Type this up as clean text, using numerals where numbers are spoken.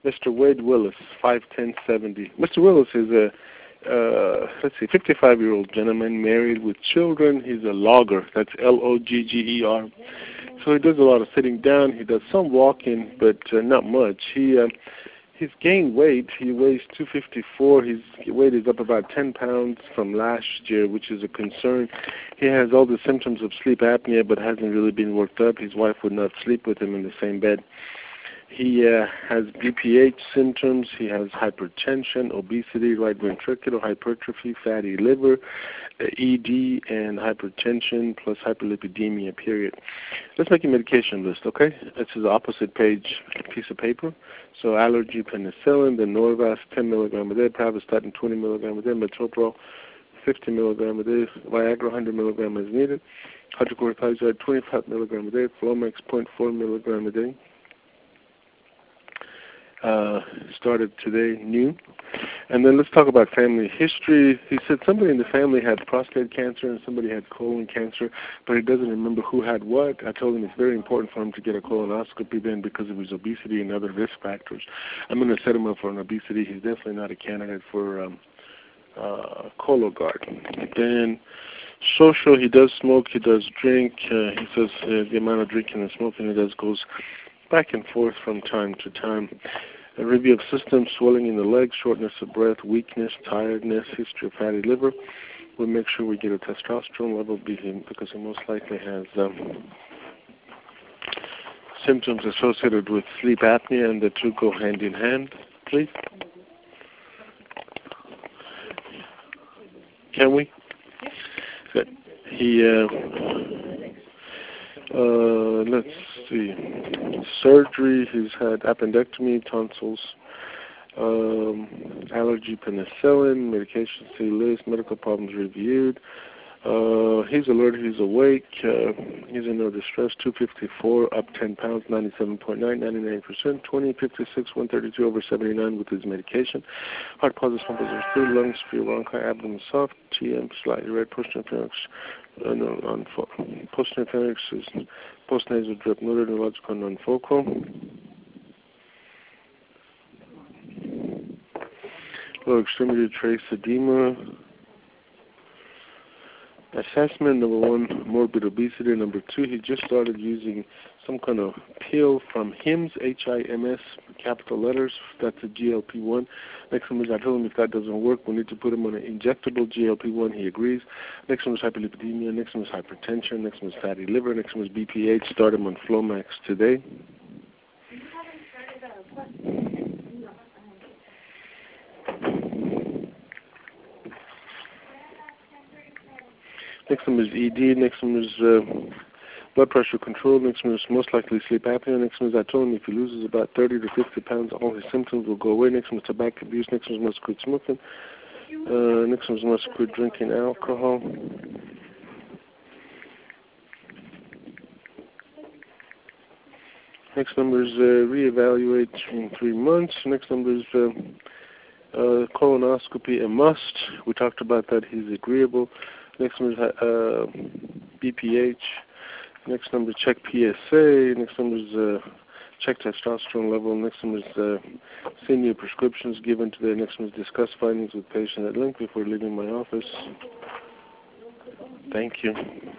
Mr. Wade Willis, 5'10", 70. Mr. Willis is a 55-year-old gentleman married with children. He's a logger. That's Logger. So he does a lot of sitting down. He does some walking, but not much. He's gained weight. He weighs 254. His weight is up about 10 pounds from last year, which is a concern. He has all the symptoms of sleep apnea, but hasn't really been worked up. His wife would not sleep with him in the same bed. He has BPH symptoms. He has hypertension, obesity, right ventricular hypertrophy, fatty liver, ED, and hypertension, plus hyperlipidemia, period. Let's make a medication list, okay? This is the opposite page piece of paper. So allergy, penicillin, the Norvasc, 10 milligram a day, Pravastatin, 20 milligram a day, metoprolol, 50 milligram a day, Viagra, 100 milligram as needed, hydrochlorothiazide, 25 milligram a day, Flomax, 0.4 milligram a day. Started today, new. And then let's talk about family history. He said somebody in the family had prostate cancer and somebody had colon cancer, but he doesn't remember who had what. I told him it's very important for him to get a colonoscopy then because of his obesity and other risk factors. I'm going to set him up for an obesity. He's definitely not a candidate for Cologuard. Then social, he does smoke, he does drink. He says the amount of drinking and smoking he does goes back and forth from time to time. A review of systems, swelling in the legs, shortness of breath, weakness, tiredness, history of fatty liver. We'll make sure we get a testosterone level because he most likely has symptoms associated with sleep apnea, and the two go hand in hand. Please. Can we? Good. He, let's see, surgery, he's had appendectomy, tonsils, allergy, penicillin, medication, see list, medical problems reviewed. He's alert, he's awake, he's in no distress, 254, up 10 pounds, 97.9, 99%, 20, 56, 132 over 79 with his medication. Heart pulses, pumpers are through, lungs free, bronchi, abdomen soft, TM slightly red, post-pharynx, post-pharynx is post-nasal drip, neurological, non-focal. Lower extremity trace edema. Assessment, number 1, morbid obesity. Number 2, he just started using some kind of pill from HIMS, H-I-M-S, capital letters. That's a GLP-1. Next one is, I told him if that doesn't work, we need to put him on an injectable GLP-1. He agrees. Next one is hyperlipidemia. Next one is hypertension. Next one is fatty liver. Next one is BPH. Start him on Flomax today. Next one is ED. Next one is blood pressure control. Next one is most likely sleep apnea. Next one is, I told him if he loses about 30 to 50 pounds, all his symptoms will go away. Next one is tobacco abuse. Next one is must quit smoking. Next one is must quit drinking alcohol. Next number is reevaluate in 3 months. Next number is colonoscopy a must. We talked about that. He's agreeable. Next one is BPH. Next number is check PSA. Next number is check testosterone level. Next one is senior prescriptions given today. Next one is discuss findings with patient at length before leaving my office. Thank you.